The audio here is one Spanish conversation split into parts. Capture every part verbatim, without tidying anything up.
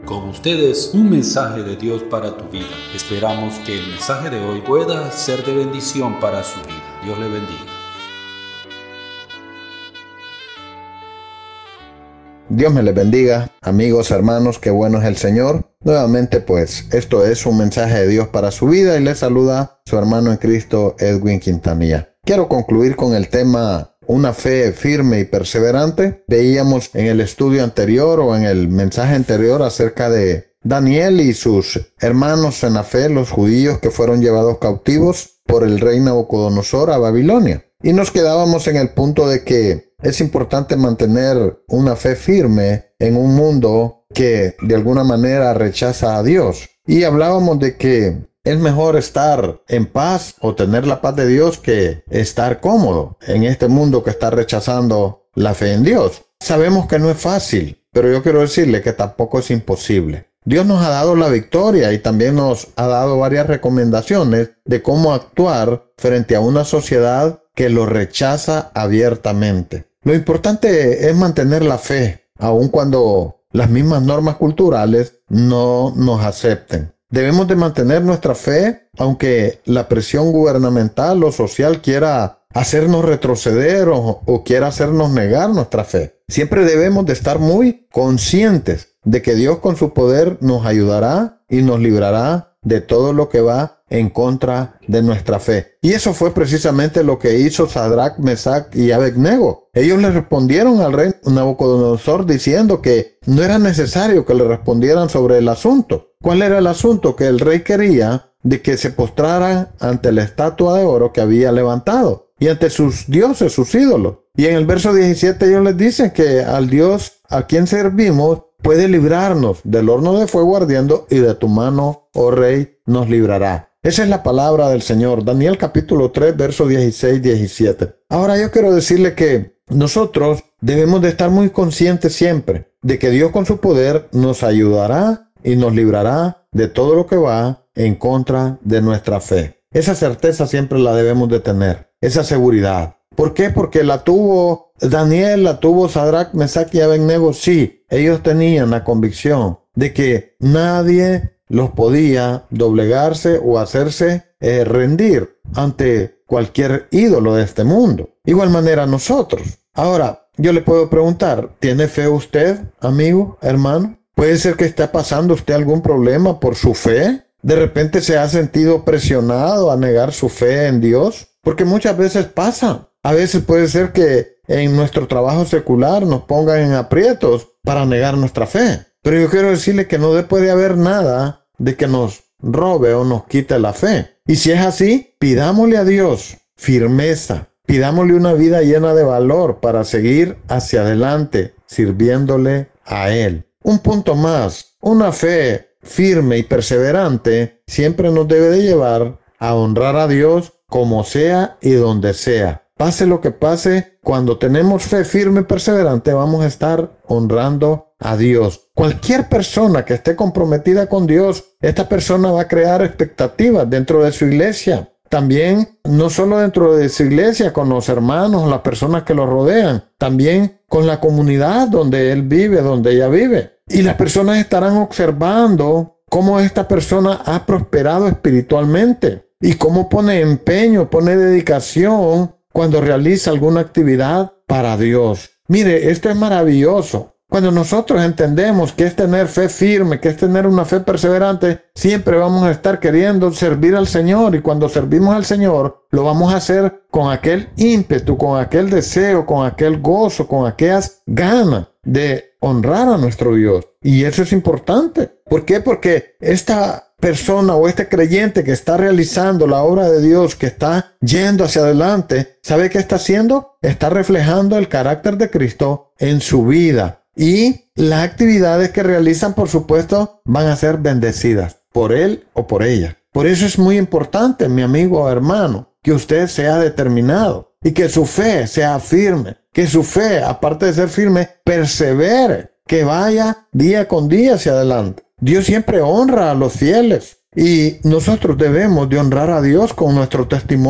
Con ustedes, un mensaje de Dios para tu vida. Esperamos que el mensaje de hoy pueda ser de bendición para su vida. Dios le bendiga. Dios me les bendiga, amigos, hermanos, qué bueno es el Señor. Nuevamente, pues, esto es un mensaje de Dios para su vida y les saluda su hermano en Cristo, Edwin Quintanilla. Quiero concluir con el tema una fe firme y perseverante. Veíamos en el estudio anterior o en el mensaje anterior acerca de Daniel y sus hermanos en la fe, los judíos que fueron llevados cautivos por el rey Nabucodonosor a Babilonia. Y nos quedábamos en el punto de que es importante mantener una fe firme en un mundo que de alguna manera rechaza a Dios. Y hablábamos de que es mejor estar en paz o tener la paz de Dios que estar cómodo en este mundo que está rechazando la fe en Dios. Sabemos que no es fácil, pero yo quiero decirle que tampoco es imposible. Dios nos ha dado la victoria y también nos ha dado varias recomendaciones de cómo actuar frente a una sociedad que lo rechaza abiertamente. Lo importante es mantener la fe, aun cuando las mismas normas culturales no nos acepten. Debemos de mantener nuestra fe, aunque la presión gubernamental o social quiera hacernos retroceder o, o quiera hacernos negar nuestra fe. Siempre debemos de estar muy conscientes de que Dios con su poder nos ayudará y nos librará de todo lo que va en contra de nuestra fe. Y eso fue precisamente lo que hizo Sadrach, Mesach y Abednego. Ellos le respondieron al rey Nabucodonosor diciendo que no era necesario que le respondieran sobre el asunto. ¿Cuál era el asunto? Que el rey quería de que se postraran ante la estatua de oro que había levantado y ante sus dioses, sus ídolos. Y en el verso diecisiete ellos les dicen que al Dios a quien servimos puede librarnos del horno de fuego ardiendo y de tu mano, oh rey, nos librará. Esa es la palabra del Señor. Daniel capítulo tres, versos dieciséis, diecisiete. Ahora yo quiero decirle que nosotros debemos de estar muy conscientes siempre de que Dios con su poder nos ayudará y nos librará de todo lo que va en contra de nuestra fe. Esa certeza siempre la debemos de tener, esa seguridad. ¿Por qué? Porque la tuvo Daniel, la tuvo Sadrach, Mesach y Abednego. Sí, ellos tenían la convicción de que nadie los podía doblegarse o hacerse eh, rendir ante cualquier ídolo de este mundo. Igual manera nosotros. Ahora, yo le puedo preguntar, ¿tiene fe usted, amigo, hermano? ¿Puede ser que esté pasando usted algún problema por su fe? ¿De repente se ha sentido presionado a negar su fe en Dios? Porque muchas veces pasa. A veces puede ser que en nuestro trabajo secular nos pongan en aprietos para negar nuestra fe. Pero yo quiero decirle que no puede haber nada de que nos robe o nos quite la fe. Y si es así, pidámosle a Dios firmeza. Pidámosle una vida llena de valor para seguir hacia adelante, sirviéndole a Él. Un punto más, una fe firme y perseverante siempre nos debe de llevar a honrar a Dios como sea y donde sea. Pase lo que pase, cuando tenemos fe firme y perseverante vamos a estar honrando a Dios. Cualquier persona que esté comprometida con Dios, esta persona va a crear expectativas dentro de su iglesia. También, no solo dentro de su iglesia, con los hermanos, las personas que lo rodean, también con la comunidad donde él vive, donde ella vive. Y las personas estarán observando cómo esta persona ha prosperado espiritualmente y cómo pone empeño, pone dedicación cuando realiza alguna actividad para Dios. Mire, esto es maravilloso. Cuando nosotros entendemos que es tener fe firme, que es tener una fe perseverante, siempre vamos a estar queriendo servir al Señor. Y cuando servimos al Señor, lo vamos a hacer con aquel ímpetu, con aquel deseo, con aquel gozo, con aquellas ganas de honrar a nuestro Dios. Y eso es importante. ¿Por qué? Porque esta persona o este creyente que está realizando la obra de Dios, que está yendo hacia adelante, ¿sabe qué está haciendo? Está reflejando el carácter de Cristo en su vida. Y las actividades que realizan, por supuesto, van a ser bendecidas por él o por ella. Por eso es muy importante, mi amigo o hermano, que usted sea determinado y que su fe sea firme. Que su fe, aparte de ser firme, persevere, que vaya día con día hacia adelante. Dios siempre honra a los fieles y nosotros debemos de honrar a Dios con nuestro testimonio.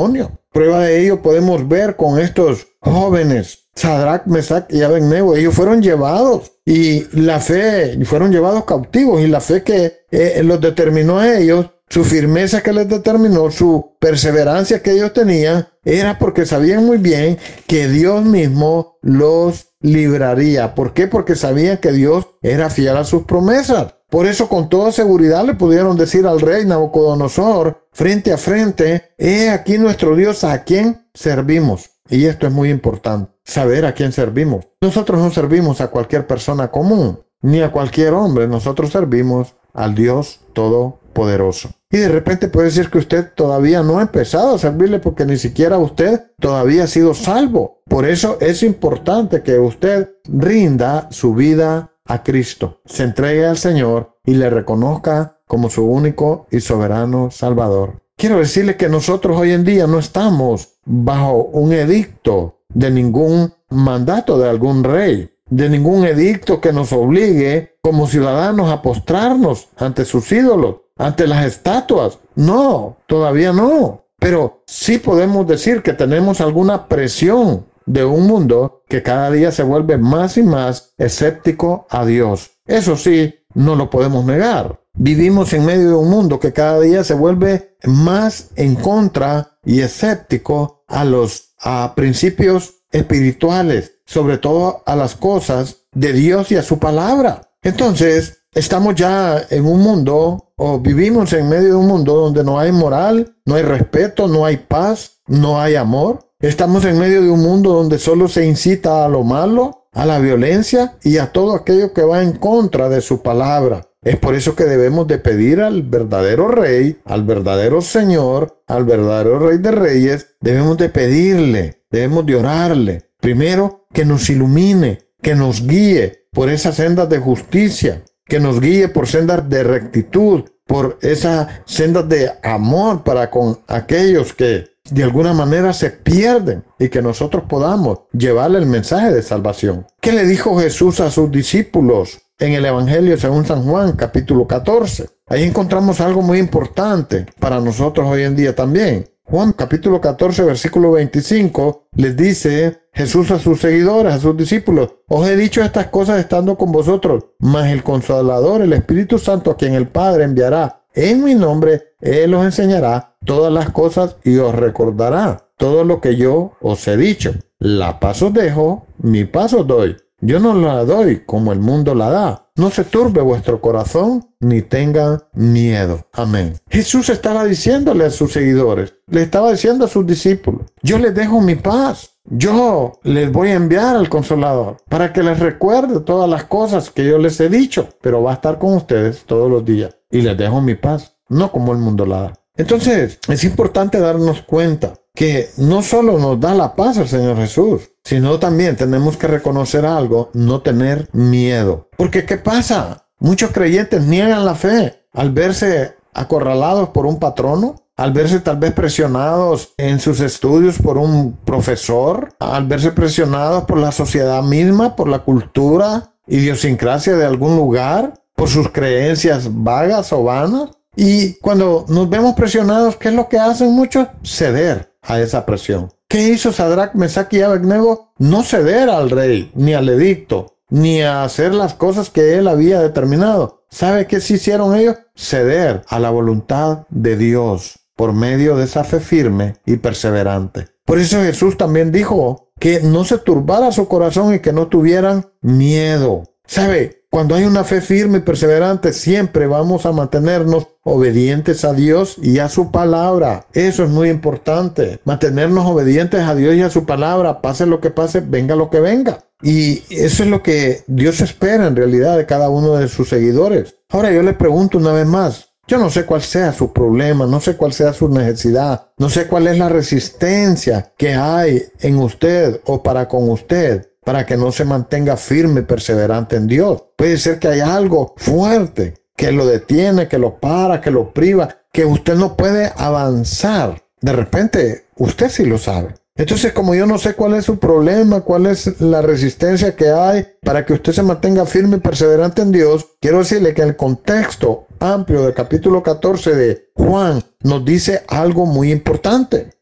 Prueba de ello podemos ver con estos jóvenes, Sadrach, Mesach y Abednego. Ellos fueron llevados y la fe, fueron llevados cautivos, y la fe que eh, los determinó a ellos, su firmeza que les determinó, su perseverancia que ellos tenían, era porque sabían muy bien que Dios mismo los libraría. ¿Por qué? Porque sabían que Dios era fiel a sus promesas. Por eso con toda seguridad le pudieron decir al rey Nabucodonosor, frente a frente: he aquí nuestro Dios, a quien servimos. Y esto es muy importante, saber a quién servimos. Nosotros no servimos a cualquier persona común, ni a cualquier hombre. Nosotros servimos al Dios Todopoderoso. Y de repente puede decir que usted todavía no ha empezado a servirle, porque ni siquiera usted todavía ha sido salvo. Por eso es importante que usted rinda su vida a Cristo, se entregue al Señor y le reconozca como su único y soberano Salvador. Quiero decirle que nosotros hoy en día no estamos bajo un edicto de ningún mandato de algún rey, de ningún edicto que nos obligue como ciudadanos a postrarnos ante sus ídolos, ante las estatuas. No, todavía no. Pero sí podemos decir que tenemos alguna presión de un mundo que cada día se vuelve más y más escéptico a Dios. Eso sí, no lo podemos negar. Vivimos en medio de un mundo que cada día se vuelve más en contra y escéptico a los a principios espirituales, sobre todo a las cosas de Dios y a su palabra. Entonces, estamos ya en un mundo, o vivimos en medio de un mundo donde no hay moral, no hay respeto, no hay paz, no hay amor. Estamos en medio de un mundo donde solo se incita a lo malo, a la violencia y a todo aquello que va en contra de su palabra. Es por eso que debemos de pedir al verdadero Rey, al verdadero Señor, al verdadero Rey de Reyes. Debemos de pedirle, debemos de orarle. Primero, que nos ilumine, que nos guíe por esas sendas de justicia, que nos guíe por sendas de rectitud, por esas sendas de amor para con aquellos que de alguna manera se pierden, y que nosotros podamos llevarle el mensaje de salvación. ¿Qué le dijo Jesús a sus discípulos en el Evangelio según San Juan, capítulo catorce? Ahí encontramos algo muy importante para nosotros hoy en día también. Juan capítulo catorce, versículo veinticinco, les dice Jesús a sus seguidores, a sus discípulos: os he dicho estas cosas estando con vosotros, mas el Consolador, el Espíritu Santo, a quien el Padre enviará en mi nombre, Él os enseñará todas las cosas y os recordará todo lo que yo os he dicho. La paz os dejo, mi paz os doy. Yo no la doy como el mundo la da. No se turbe vuestro corazón, ni tenga miedo. Amén. Jesús estaba diciéndole a sus seguidores, le estaba diciendo a sus discípulos: yo les dejo mi paz. Yo les voy a enviar al Consolador para que les recuerde todas las cosas que yo les he dicho, pero va a estar con ustedes todos los días. Y les dejo mi paz, no como el mundo la da. Entonces, es importante darnos cuenta que no solo nos da la paz el Señor Jesús, sino también tenemos que reconocer algo: no tener miedo. Porque ¿qué pasa? Muchos creyentes niegan la fe al verse acorralados por un patrono, al verse tal vez presionados en sus estudios por un profesor, al verse presionados por la sociedad misma, por la cultura, idiosincrasia de algún lugar, por sus creencias vagas o vanas. Y cuando nos vemos presionados, ¿qué es lo que hacen muchos? Ceder a esa presión. ¿Qué hizo Sadrach, Mesach y Abednego? No ceder al rey, ni al edicto, ni a hacer las cosas que él había determinado. ¿Sabe qué sí hicieron ellos? Ceder a la voluntad de Dios por medio de esa fe firme y perseverante. Por eso Jesús también dijo que no se turbara su corazón y que no tuvieran miedo. ¿Sabe? Cuando hay una fe firme y perseverante, siempre vamos a mantenernos obedientes a Dios y a su palabra. Eso es muy importante. Mantenernos obedientes a Dios y a su palabra, pase lo que pase, venga lo que venga. Y eso es lo que Dios espera en realidad de cada uno de sus seguidores. Ahora yo le pregunto una vez más. Yo no sé cuál sea su problema, no sé cuál sea su necesidad, no sé cuál es la resistencia que hay en usted o para con usted, para que no se mantenga firme y perseverante en Dios. Puede ser que hay algo fuerte que lo detiene, que lo para, que lo priva, que usted no puede avanzar. De repente, usted sí lo sabe. Entonces, como yo no sé cuál es su problema, cuál es la resistencia que hay para que usted se mantenga firme y perseverante en Dios, quiero decirle que el contexto amplio del capítulo catorce de Juan nos dice algo muy importante.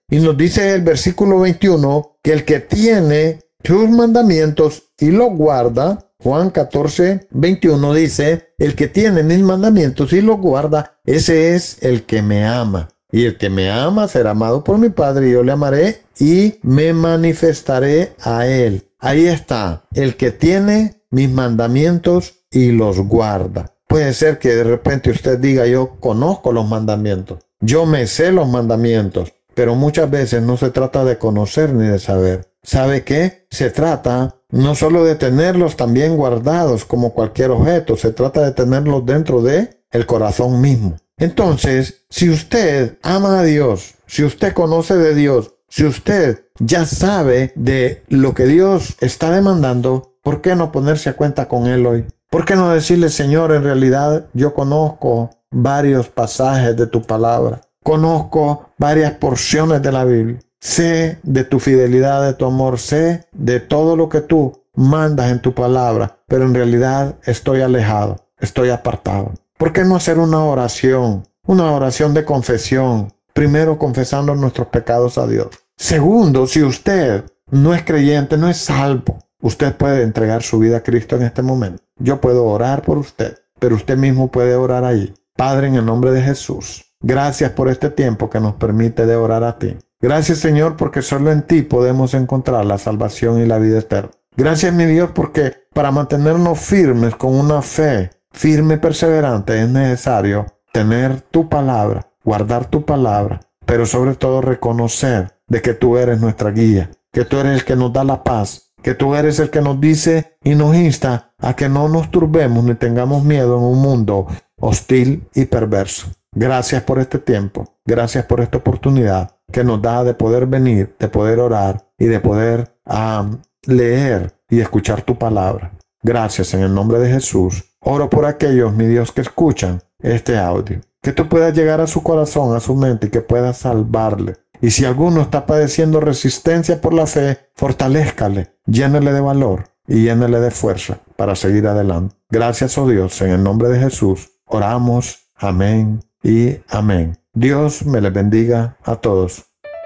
Y nos dice el versículo veintiuno que el que tiene sus mandamientos y los guarda, Juan catorce, veintiuno dice, el que tiene mis mandamientos y los guarda, ese es el que me ama. Y el que me ama será amado por mi Padre, y yo le amaré y me manifestaré a él. Ahí está, el que tiene mis mandamientos y los guarda. Puede ser que de repente usted diga, yo conozco los mandamientos, yo me sé los mandamientos, pero muchas veces no se trata de conocer ni de saber. ¿Sabe qué? Se trata no solo de tenerlos también guardados como cualquier objeto, se trata de tenerlos dentro de el corazón mismo. Entonces, si usted ama a Dios, si usted conoce de Dios, si usted ya sabe de lo que Dios está demandando, ¿por qué no ponerse a cuenta con Él hoy? ¿Por qué no decirle, Señor, en realidad yo conozco varios pasajes de tu palabra, conozco varias porciones de la Biblia, sé de tu fidelidad, de tu amor, sé de todo lo que tú mandas en tu palabra, pero en realidad estoy alejado, estoy apartado? ¿Por qué no hacer una oración, una oración de confesión? Primero, confesando nuestros pecados a Dios. Segundo, si usted no es creyente, no es salvo, usted puede entregar su vida a Cristo en este momento. Yo puedo orar por usted, pero usted mismo puede orar ahí. Padre, en el nombre de Jesús, gracias por este tiempo que nos permite de orar a ti. Gracias, Señor, porque solo en ti podemos encontrar la salvación y la vida eterna. Gracias, mi Dios, porque para mantenernos firmes con una fe firme y perseverante es necesario tener tu palabra, guardar tu palabra, pero sobre todo reconocer de que tú eres nuestra guía, que tú eres el que nos da la paz, que tú eres el que nos dice y nos insta a que no nos turbemos ni tengamos miedo en un mundo hostil y perverso. Gracias por este tiempo, gracias por esta oportunidad que nos da de poder venir, de poder orar y de poder um, leer y escuchar tu palabra. Gracias en el nombre de Jesús. Oro por aquellos, mi Dios, que escuchan este audio, que tú puedas llegar a su corazón, a su mente y que puedas salvarle. Y si alguno está padeciendo resistencia por la fe, fortalézcale, llénele de valor y llénele de fuerza para seguir adelante. Gracias, oh Dios, en el nombre de Jesús. Oramos. Amén y amén. Dios me les bendiga a todos.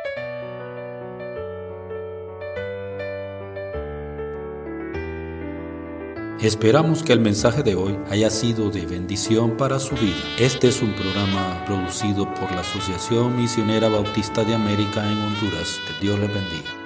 Esperamos que el mensaje de hoy haya sido de bendición para su vida. Este es un programa producido por la Asociación Misionera Bautista de América en Honduras. Que Dios les bendiga.